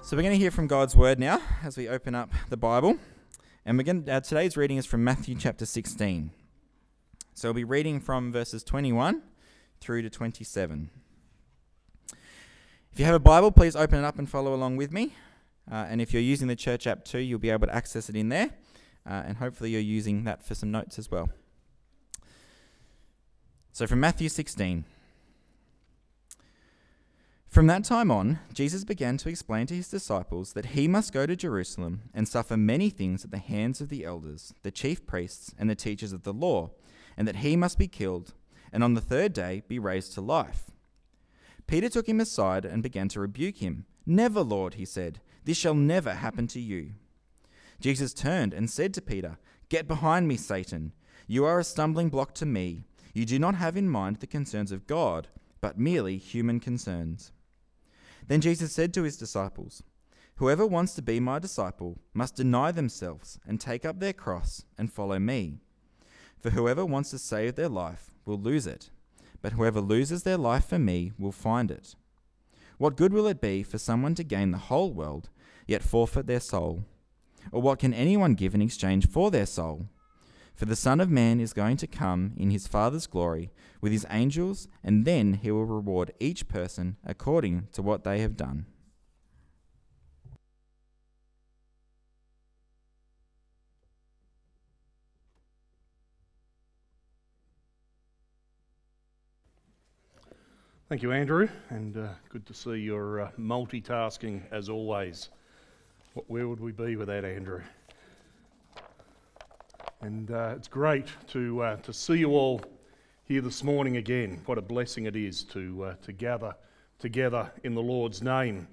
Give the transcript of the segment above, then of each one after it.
So we're going to hear from God's word now as we open up the Bible. And today's reading is from Matthew chapter 16. So we'll be reading from verses 21 through to 27. If you have a Bible, please open it up and follow along with me. And if you're using the church app too, you'll be able to access it in there. And hopefully you're using that for some notes as well. So from Matthew 16. From that time on, Jesus began to explain to his disciples that he must go to Jerusalem and suffer many things at the hands of the elders, the chief priests, and the teachers of the law, and that he must be killed, and on the third day be raised to life. Peter took him aside and began to rebuke him. "Never, Lord," he said, "this shall never happen to you." Jesus turned and said to Peter, "Get behind me, Satan. You are a stumbling block to me. You do not have in mind the concerns of God, but merely human concerns." Then Jesus said to his disciples, "Whoever wants to be my disciple must deny themselves and take up their cross and follow me. For whoever wants to save their life will lose it, but whoever loses their life for me will find it. What good will it be for someone to gain the whole world, yet forfeit their soul? Or what can anyone give in exchange for their soul? For the Son of Man is going to come in his Father's glory with his angels, and then he will reward each person according to what they have done." Thank you, Andrew, and good to see you're multitasking as always. Where would we be without Andrew? And it's great to see you all here this morning again. What a blessing it is to gather together in the Lord's name.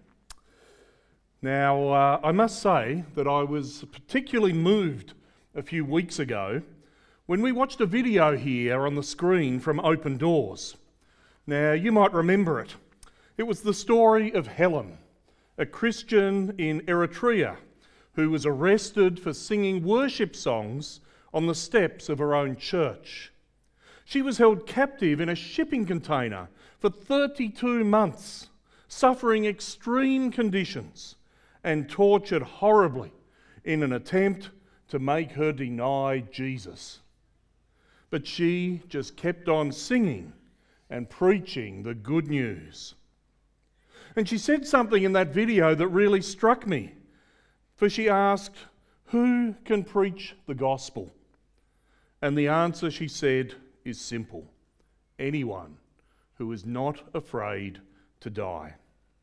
Now, I must say that I was particularly moved a few weeks ago when we watched a video here on the screen from Open Doors. Now, you might remember it. It was the story of Helen, a Christian in Eritrea who was arrested for singing worship songs on the steps of her own church. She was held captive in a shipping container for 32 months, suffering extreme conditions and tortured horribly in an attempt to make her deny Jesus. But she just kept on singing and preaching the good news. And she said something in that video that really struck me, for she asked, "Who can preach the gospel?" And the answer, she said, is simple: anyone who is not afraid to die.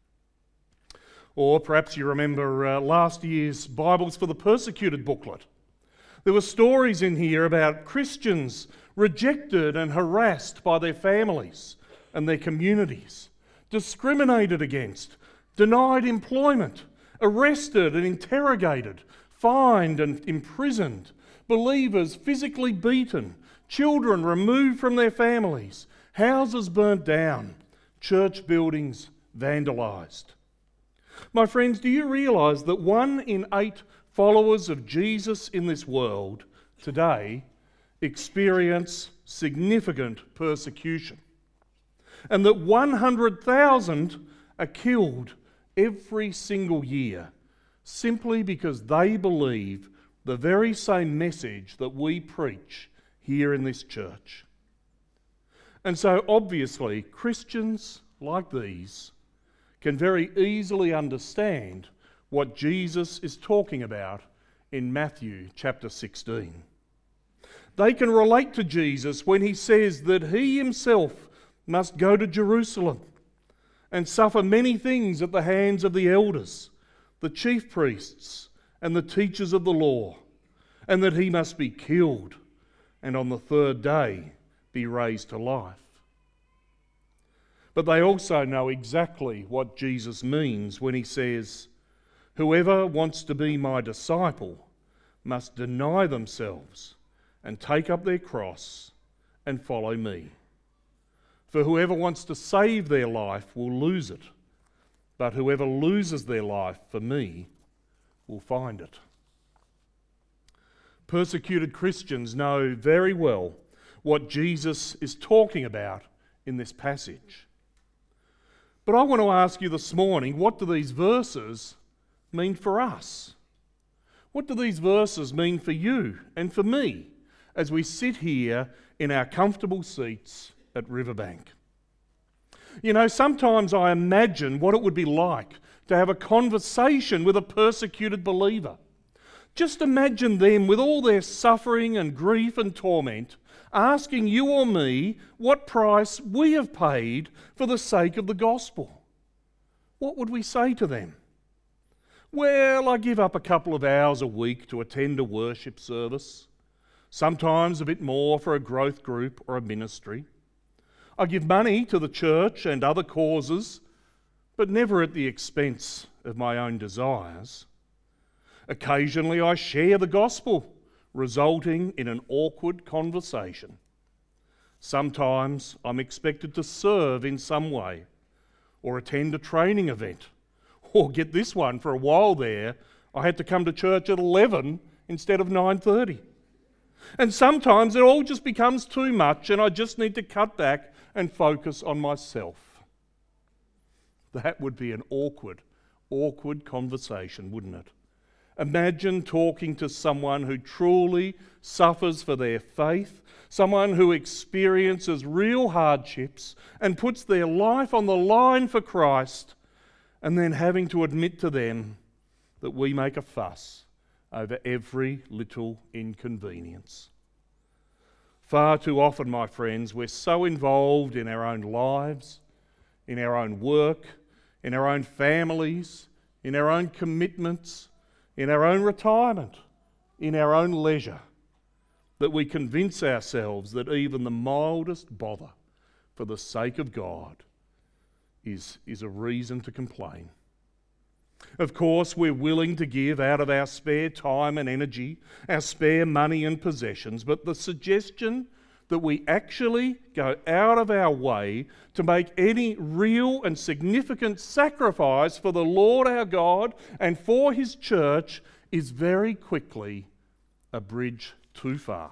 Or perhaps you remember last year's Bibles for the Persecuted booklet. There were stories in here about Christians rejected and harassed by their families and their communities, discriminated against, denied employment, arrested and interrogated, fined and imprisoned, believers physically beaten, children removed from their families, houses burnt down, church buildings vandalised. My friends, do you realise that 1 in 8 followers of Jesus in this world today experience significant persecution? And that 100,000 are killed every single year simply because they believe the very same message that we preach here in this church. And so obviously Christians like these can very easily understand what Jesus is talking about in Matthew chapter 16. They can relate to Jesus when he says that he himself must go to Jerusalem and suffer many things at the hands of the elders, the chief priests, and the teachers of the law, and that he must be killed and on the third day be raised to life. But they also know exactly what Jesus means when he says, "Whoever wants to be my disciple must deny themselves and take up their cross and follow me. For whoever wants to save their life will lose it, but whoever loses their life for me will find it." Persecuted Christians know very well what Jesus is talking about in this passage. But I want to ask you this morning, what do these verses mean for us? What do these verses mean for you and for me as we sit here in our comfortable seats at Riverbank? You know, sometimes I imagine what it would be like to have a conversation with a persecuted believer. Just imagine them with all their suffering and grief and torment, asking you or me what price we have paid for the sake of the gospel. What would we say to them? Well, I give up a couple of hours a week to attend a worship service, sometimes a bit more for a growth group or a ministry. I give money to the church and other causes, but never at the expense of my own desires. Occasionally I share the gospel, resulting in an awkward conversation. Sometimes I'm expected to serve in some way, or attend a training event. Or get this one, for a while there, I had to come to church at 11 instead of 9:30. And sometimes it all just becomes too much and I just need to cut back and focus on myself. That would be an awkward conversation, wouldn't it? Imagine talking to someone who truly suffers for their faith, someone who experiences real hardships and puts their life on the line for Christ, and then having to admit to them that we make a fuss over every little inconvenience. Far too often, my friends, we're so involved in our own lives, in our own work, in our own families, in our own commitments, in our own retirement, in our own leisure, that we convince ourselves that even the mildest bother for the sake of God is a reason to complain. Of course, we're willing to give out of our spare time and energy, our spare money and possessions, but the suggestion that we actually go out of our way to make any real and significant sacrifice for the Lord our God and for His church is very quickly a bridge too far.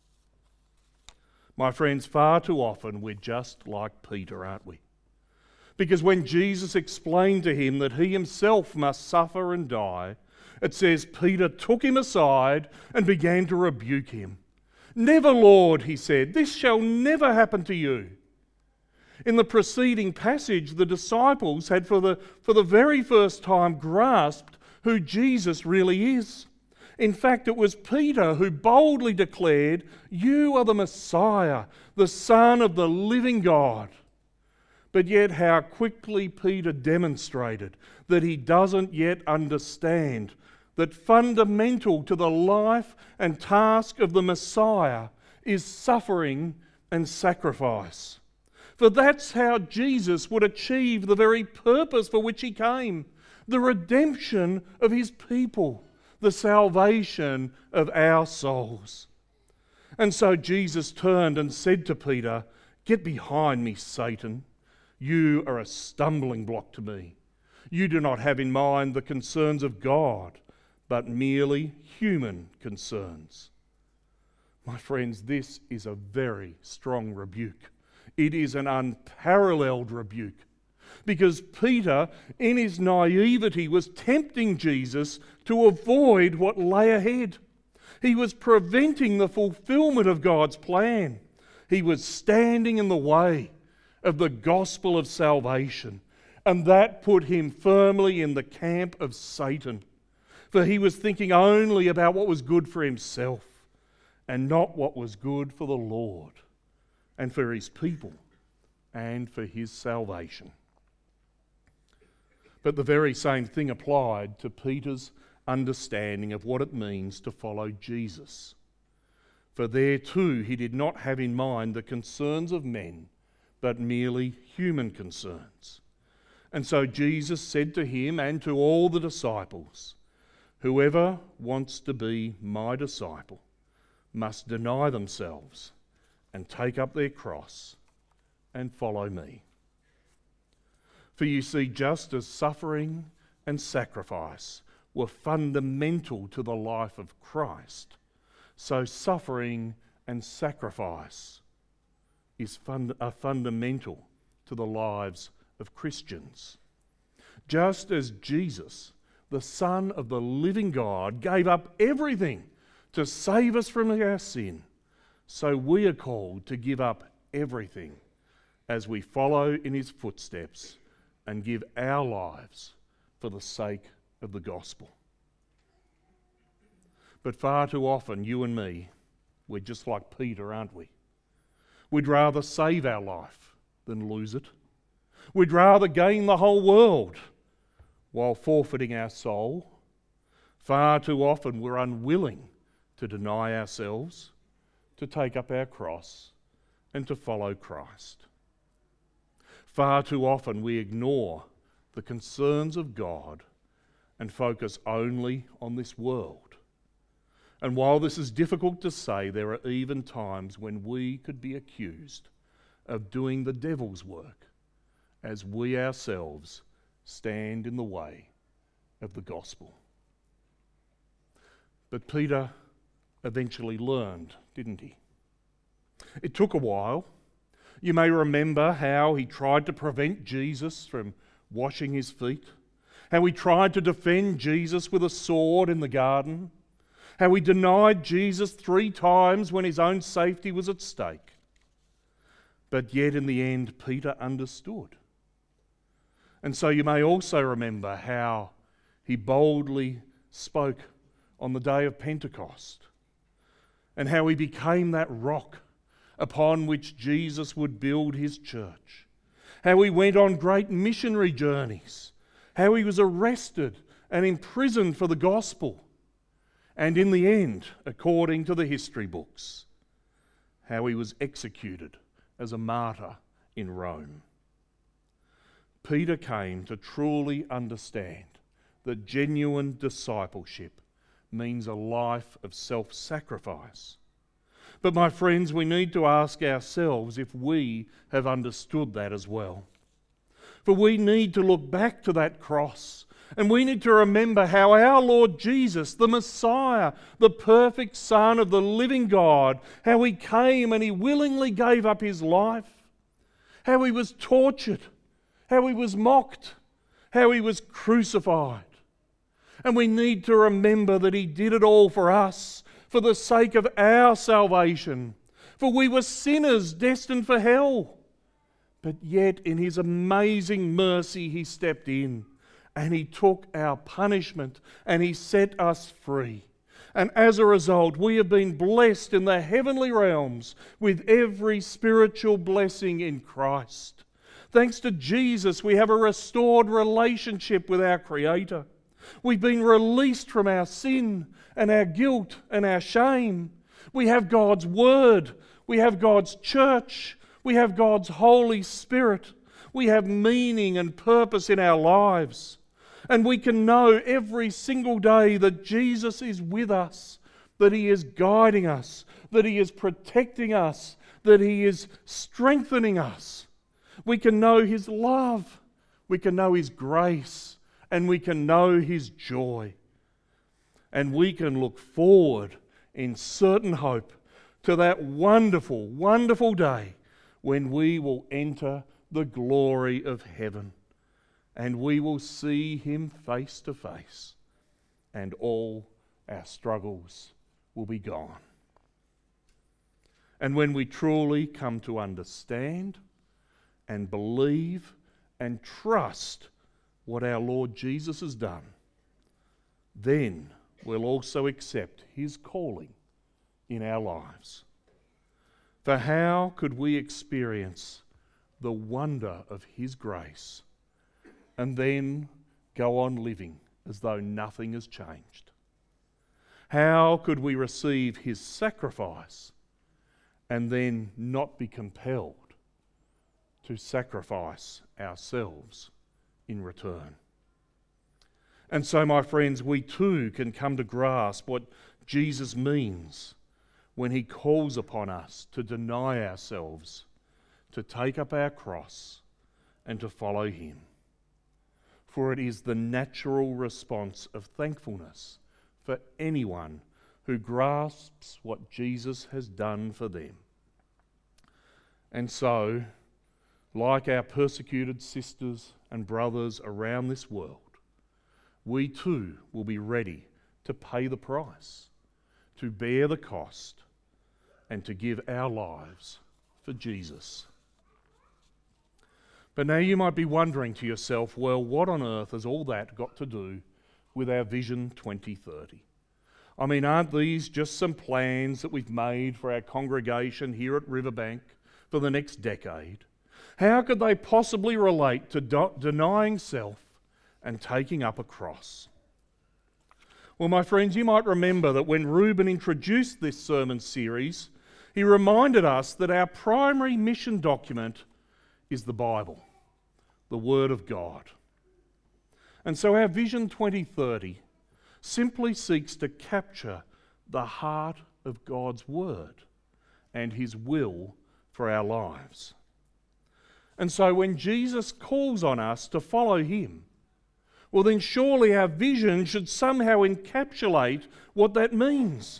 My friends, far too often we're just like Peter, aren't we? Because when Jesus explained to him that he himself must suffer and die, it says Peter took him aside and began to rebuke him. "Never, Lord," he said, "this shall never happen to you." In the preceding passage, the disciples had for the very first time grasped who Jesus really is. In fact, it was Peter who boldly declared, "You are the Messiah, the Son of the living God." But yet how quickly Peter demonstrated that he doesn't yet understand that fundamental to the life and task of the Messiah is suffering and sacrifice. For that's how Jesus would achieve the very purpose for which he came, the redemption of his people, the salvation of our souls. And so Jesus turned and said to Peter, "Get behind me, Satan. You are a stumbling block to me. You do not have in mind the concerns of God, but merely human concerns." My friends, this is a very strong rebuke. It is an unparalleled rebuke, because Peter, in his naivety, was tempting Jesus to avoid what lay ahead. He was preventing the fulfillment of God's plan. He was standing in the way of the gospel of salvation, and that put him firmly in the camp of Satan, for he was thinking only about what was good for himself and not what was good for the Lord and for his people and for his salvation. But the very same thing applied to Peter's understanding of what it means to follow Jesus. For there too he did not have in mind the concerns of men, but merely human concerns. And so Jesus said to him and to all the disciples, "Whoever wants to be my disciple must deny themselves and take up their cross and follow me." For you see, just as suffering and sacrifice were fundamental to the life of Christ, so suffering and sacrifice are fundamental to the lives of Christians. Just as Jesus, the Son of the living God, gave up everything to save us from our sin, so we are called to give up everything as we follow in his footsteps and give our lives for the sake of the gospel. But far too often, you and me, we're just like Peter, aren't we? We'd rather save our life than lose it. We'd rather gain the whole world while forfeiting our soul. Far too often, we're unwilling to deny ourselves, to take up our cross, and to follow Christ. Far too often, we ignore the concerns of God and focus only on this world. And while this is difficult to say, there are even times when we could be accused of doing the devil's work as we ourselves stand in the way of the gospel. But Peter eventually learned, didn't he? It took a while. You may remember how he tried to prevent Jesus from washing his feet, how he tried to defend Jesus with a sword in the garden, how he denied Jesus 3 times when his own safety was at stake. But yet in the end, Peter understood. And so you may also remember how he boldly spoke on the day of Pentecost, and how he became that rock upon which Jesus would build his church, how he went on great missionary journeys, how he was arrested and imprisoned for the gospel, and in the end, according to the history books, how he was executed as a martyr in Rome. Peter came to truly understand that genuine discipleship means a life of self-sacrifice. But my friends, we need to ask ourselves if we have understood that as well. For we need to look back to that cross, and we need to remember how our Lord Jesus, the Messiah, the perfect Son of the living God, how he came and he willingly gave up his life, how he was tortured, how he was mocked, how he was crucified. And we need to remember that he did it all for us, for the sake of our salvation. For we were sinners destined for hell. But yet in his amazing mercy he stepped in and he took our punishment and he set us free. And as a result, we have been blessed in the heavenly realms with every spiritual blessing in Christ. Thanks to Jesus, we have a restored relationship with our Creator. We've been released from our sin and our guilt and our shame. We have God's Word. We have God's church. We have God's Holy Spirit. We have meaning and purpose in our lives. And we can know every single day that Jesus is with us, that he is guiding us, that he is protecting us, that he is strengthening us. We can know his love, we can know his grace, and we can know his joy. And we can look forward in certain hope to that wonderful, wonderful day when we will enter the glory of heaven and we will see him face to face and all our struggles will be gone. And when we truly come to understand and believe and trust what our Lord Jesus has done, then we'll also accept his calling in our lives. For how could we experience the wonder of his grace and then go on living as though nothing has changed? How could we receive his sacrifice and then not be compelled to sacrifice ourselves in return? And so, my friends, we too can come to grasp what Jesus means when he calls upon us to deny ourselves, to take up our cross, and to follow him. For it is the natural response of thankfulness for anyone who grasps what Jesus has done for them. And so, like our persecuted sisters and brothers around this world, we too will be ready to pay the price, to bear the cost, and to give our lives for Jesus. But now you might be wondering to yourself, well, what on earth has all that got to do with our Vision 2030? I mean, aren't these just some plans that we've made for our congregation here at Riverbank for the next decade? How could they possibly relate to denying self and taking up a cross? Well, my friends, you might remember that when Reuben introduced this sermon series, he reminded us that our primary mission document is the Bible, the Word of God. And so our Vision 2030 simply seeks to capture the heart of God's Word and His will for our lives. And so when Jesus calls on us to follow Him, well then surely our vision should somehow encapsulate what that means.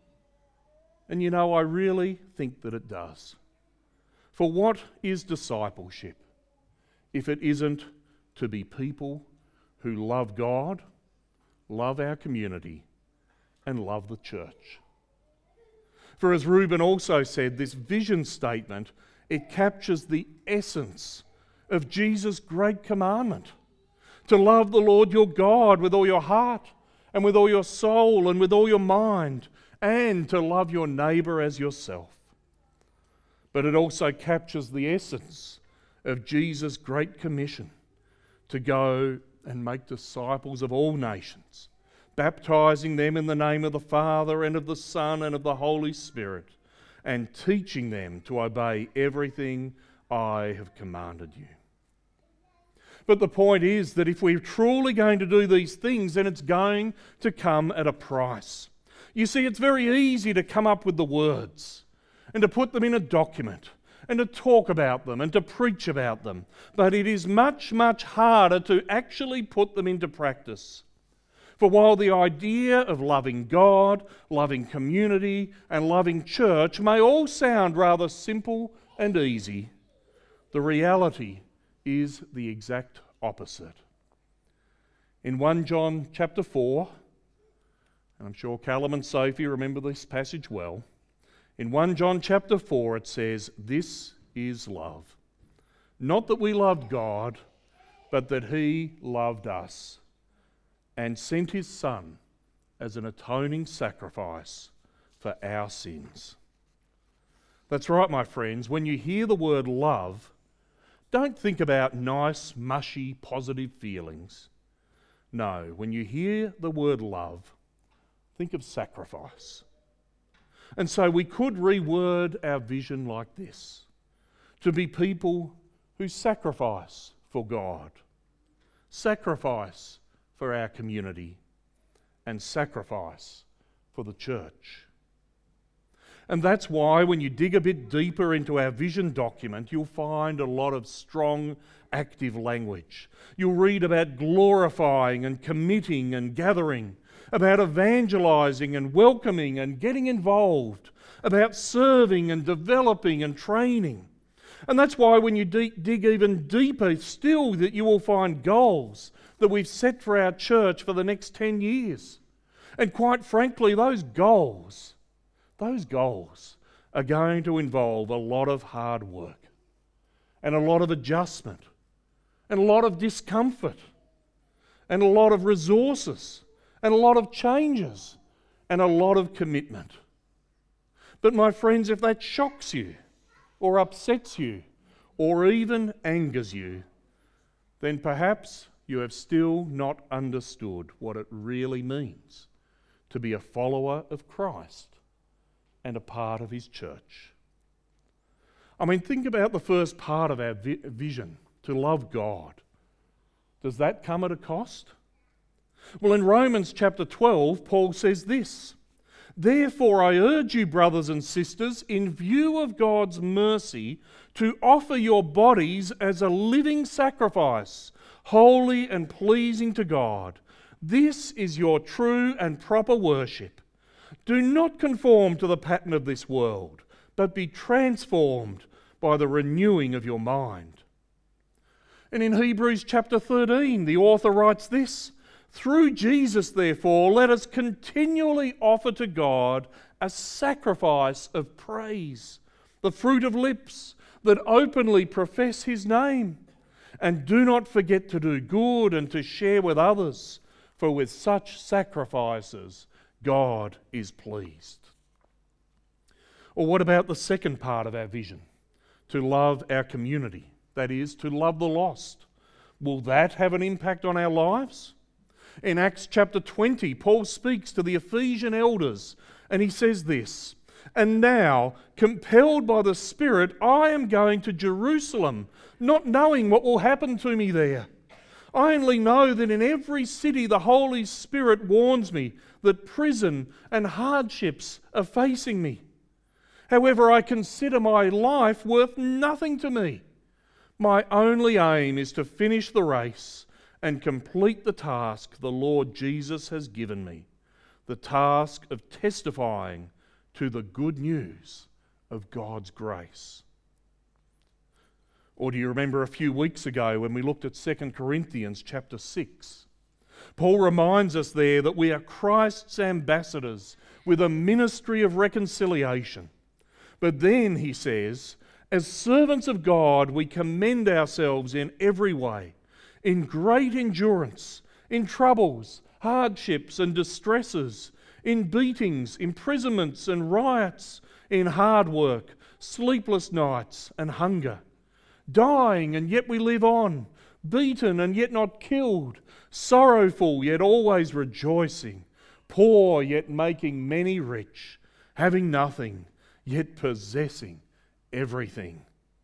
And you know, I really think that it does. For what is discipleship if it isn't to be people who love God, love our community, and love the church? For as Reuben also said, this vision statement, it captures the essence of Jesus' great commandment: to love the Lord your God with all your heart and with all your soul and with all your mind, and to love your neighbour as yourself. But it also captures the essence of Jesus' great commission to go and make disciples of all nations, baptizing them in the name of the Father and of the Son and of the Holy Spirit, and teaching them to obey everything I have commanded you. But the point is that if we're truly going to do these things, then it's going to come at a price. You see, it's very easy to come up with the words and to put them in a document and to talk about them and to preach about them. But it is much, much harder to actually put them into practice. For while the idea of loving God, loving community, and loving church may all sound rather simple and easy, the reality is the exact opposite. In 1 John chapter 4, and I'm sure Callum and Sophie remember this passage well, in 1 John chapter 4 it says, "This is love. Not that we loved God, but that He loved us and sent His Son as an atoning sacrifice for our sins." That's right, my friends. When you hear the word love, don't think about nice, mushy, positive feelings. No, when you hear the word love, think of sacrifice. And so we could reword our vision like this: to be people who sacrifice for God, sacrifice for our community, and sacrifice for the church. And that's why when you dig a bit deeper into our vision document, you'll find a lot of strong, active language. You'll read about glorifying and committing and gathering, about evangelizing and welcoming and getting involved, about serving and developing and training. And that's why when you dig even deeper still, that you will find goals that we've set for our church for the next 10 years. And quite frankly, those goals are going to involve a lot of hard work and a lot of adjustment and a lot of discomfort and a lot of resources and a lot of changes and a lot of commitment. But my friends, if that shocks you or upsets you or even angers you, then perhaps you have still not understood what it really means to be a follower of Christ and a part of His church. I mean, think about the first part of our vision, to love God. Does that come at a cost? Well, in Romans chapter 12, Paul says this: "Therefore I urge you, brothers and sisters, in view of God's mercy, to offer your bodies as a living sacrifice, holy and pleasing to God. This is your true and proper worship. Do not conform to the pattern of this world, but be transformed by the renewing of your mind." And in Hebrews chapter 13, the author writes this: Through Jesus, therefore, let us continually offer to God a sacrifice of praise, the fruit of lips that openly profess His name. And do not forget to do good and to share with others, for with such sacrifices God is pleased. Or what about the second part of our vision? To love our community, that is, to love the lost. Will that have an impact on our lives? In Acts chapter 20, Paul speaks to the Ephesian elders and he says this, "And now, compelled by the Spirit, I am going to Jerusalem, not knowing what will happen to me there. I only know that in every city the Holy Spirit warns me that prison and hardships are facing me. However, I consider my life worth nothing to me. My only aim is to finish the race and complete the task the Lord Jesus has given me, the task of testifying to the good news of God's grace." Or do you remember a few weeks ago when we looked at 2 Corinthians chapter 6? Paul reminds us there that we are Christ's ambassadors with a ministry of reconciliation. But then, he says, as servants of God, we commend ourselves in every way, in great endurance, in troubles, hardships and distresses, in beatings, imprisonments and riots, in hard work, sleepless nights and hunger, dying and yet we live on, beaten and yet not killed, sorrowful yet always rejoicing, poor yet making many rich, having nothing yet possessing everything.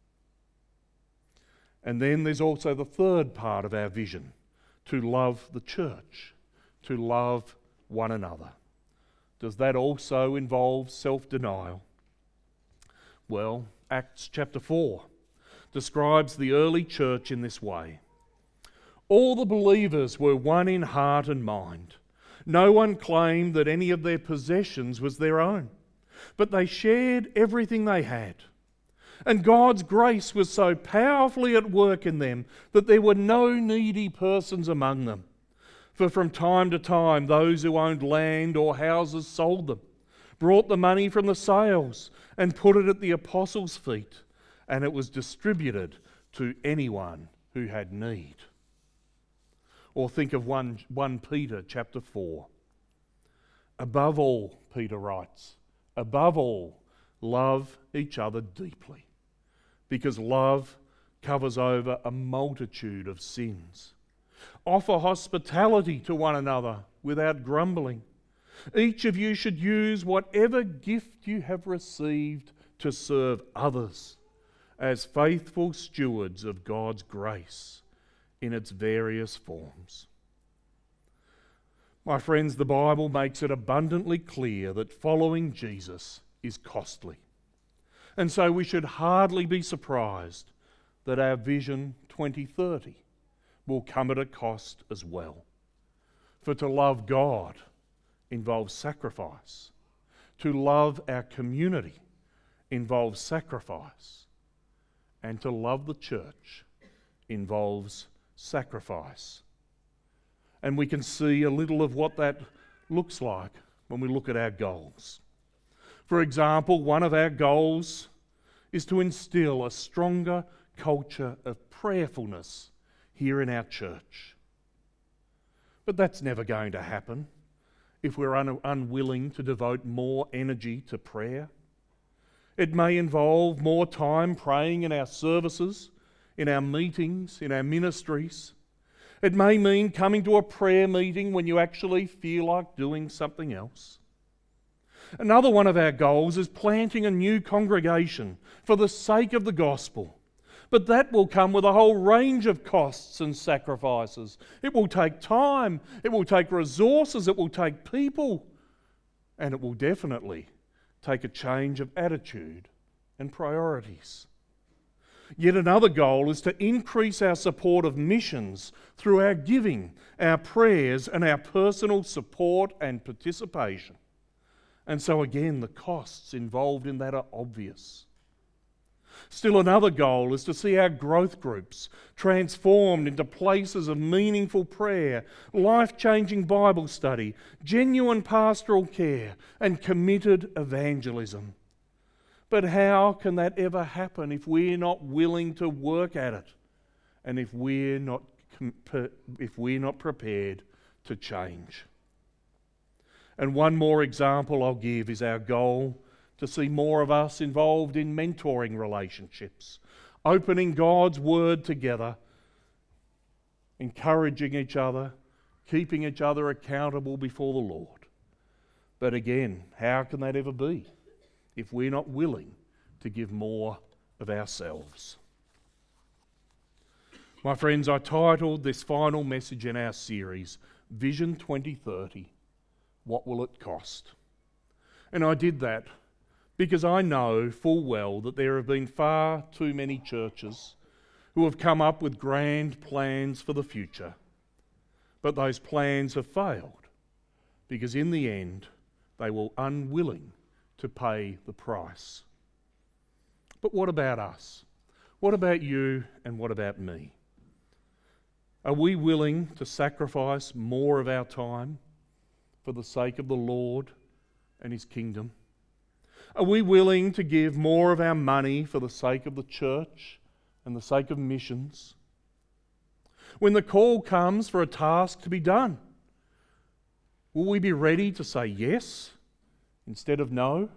And then there's also the third part of our vision, to love the church, to love one another. Does that also involve self-denial? Well, Acts chapter 4 describes the early church in this way. All the believers were one in heart and mind. No one claimed that any of their possessions was their own, but they shared everything they had. And God's grace was so powerfully at work in them that there were no needy persons among them. For from time to time, those who owned land or houses sold them, brought the money from the sales, and put it at the apostles' feet, and it was distributed to anyone who had need. Or think of 1 Peter chapter 4. Above all, Peter writes, above all, love each other deeply, because love covers over a multitude of sins. Offer hospitality to one another without grumbling. Each of you should use whatever gift you have received to serve others as faithful stewards of God's grace in its various forms. My friends, the Bible makes it abundantly clear that following Jesus is costly. And so we should hardly be surprised that our Vision 2030 will come at a cost as well. For to love God involves sacrifice. To love our community involves sacrifice. And to love the church involves sacrifice. And we can see a little of what that looks like when we look at our goals. For example, one of our goals is to instill a stronger culture of prayerfulness here in our church. But that's never going to happen if we're unwilling to devote more energy to prayer. It may involve more time praying in our services, in our meetings, in our ministries. It may mean coming to a prayer meeting when you actually feel like doing something else. Another one of our goals is planting a new congregation for the sake of the gospel. But that will come with a whole range of costs and sacrifices. It will take time, it will take resources, it will take people, and it will definitely take a change of attitude and priorities. Yet another goal is to increase our support of missions through our giving, our prayers, and our personal support and participation. And so again, the costs involved in that are obvious. Still another goal is to see our growth groups transformed into places of meaningful prayer, life-changing Bible study, genuine pastoral care, and committed evangelism. But how can that ever happen if we're not willing to work at it, and if we're not prepared to change? And one more example I'll give is our goal to see more of us involved in mentoring relationships, opening God's Word together, encouraging each other, keeping each other accountable before the Lord. But again, how can that ever be if we're not willing to give more of ourselves? My friends, I titled this final message in our series, Vision 2030, What Will It Cost? And I did that because I know full well that there have been far too many churches who have come up with grand plans for the future, but those plans have failed because in the end they were unwilling to pay the price. But what about us? What about you and what about me? Are we willing to sacrifice more of our time for the sake of the Lord and His kingdom? Are we willing to give more of our money for the sake of the church and the sake of missions? When the call comes for a task to be done, will we be ready to say yes instead of no?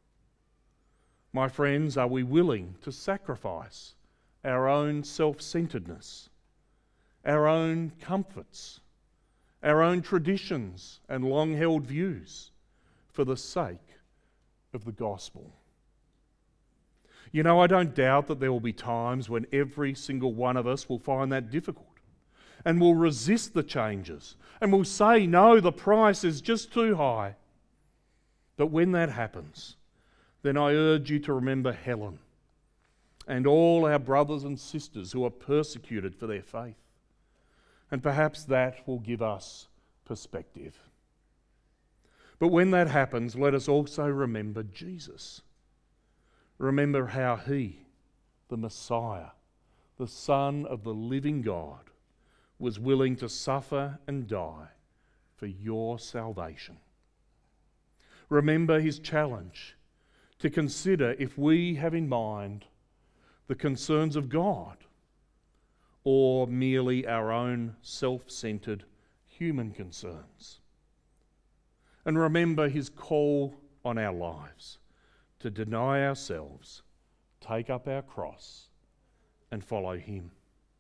My friends, are we willing to sacrifice our own self-centeredness, our own comforts, our own traditions and long-held views for the sake of the gospel? You know, I don't doubt that there will be times when every single one of us will find that difficult and will resist the changes and will say, no, the price is just too high. But when that happens, then I urge you to remember Helen and all our brothers and sisters who are persecuted for their faith. And perhaps that will give us perspective. But when that happens, let us also remember Jesus. Remember how He, the Messiah, the Son of the living God, was willing to suffer and die for your salvation. Remember His challenge to consider if we have in mind the concerns of God or merely our own self-centered human concerns. And remember His call on our lives to deny ourselves, take up our cross, and follow Him.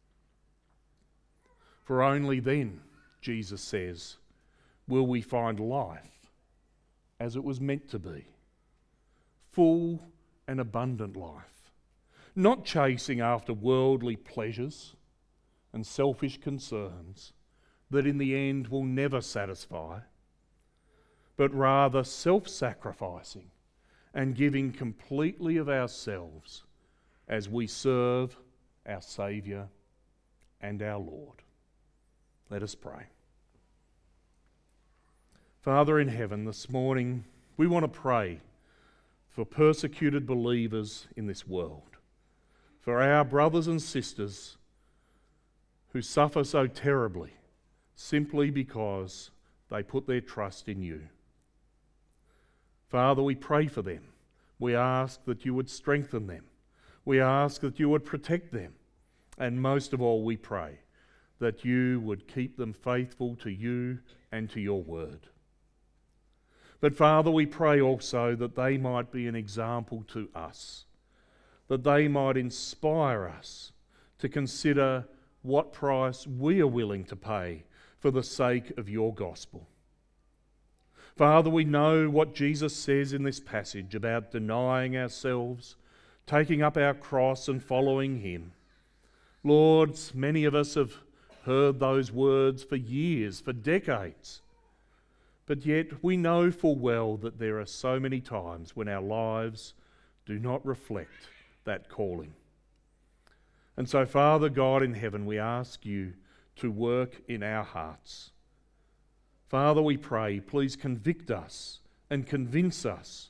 For only then, Jesus says, will we find life as it was meant to be, full and abundant life, not chasing after worldly pleasures and selfish concerns that in the end will never satisfy, but rather self-sacrificing and giving completely of ourselves as we serve our Saviour and our Lord. Let us pray. Father in heaven, this morning we want to pray for persecuted believers in this world, for our brothers and sisters who suffer so terribly simply because they put their trust in You. Father, we pray for them. We ask that You would strengthen them. We ask that You would protect them. And most of all, we pray that You would keep them faithful to You and to Your word. But Father, we pray also that they might be an example to us, that they might inspire us to consider what price we are willing to pay for the sake of Your gospel. Father, we know what Jesus says in this passage about denying ourselves, taking up our cross and following Him. Lord, many of us have heard those words for years, for decades. But yet we know full well that there are so many times when our lives do not reflect that calling. And so, Father God in heaven, we ask You to work in our hearts. Father, we pray, please convict us and convince us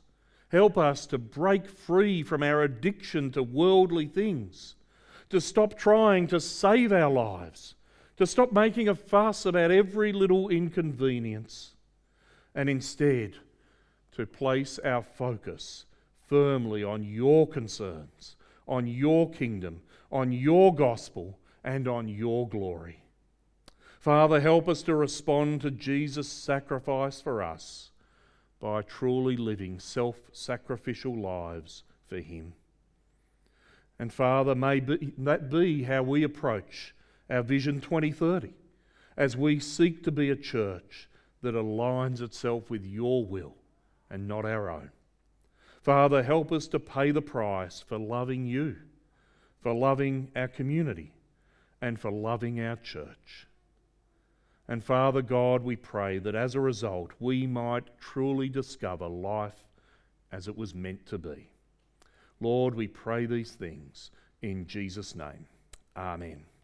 Help us to break free from our addiction to worldly things, to stop trying to save our lives, to stop making a fuss about every little inconvenience, and instead to place our focus firmly on your concerns, on your kingdom, on your gospel, and on your glory. Father, help us to respond to Jesus' sacrifice for us by truly living self-sacrificial lives for him. And Father, may that be how we approach our Vision 2030 as we seek to be a church that aligns itself with your will and not our own. Father, help us to pay the price for loving you, for loving our community, and for loving our church. And Father God, we pray that as a result we might truly discover life as it was meant to be. Lord, we pray these things in Jesus' name. Amen.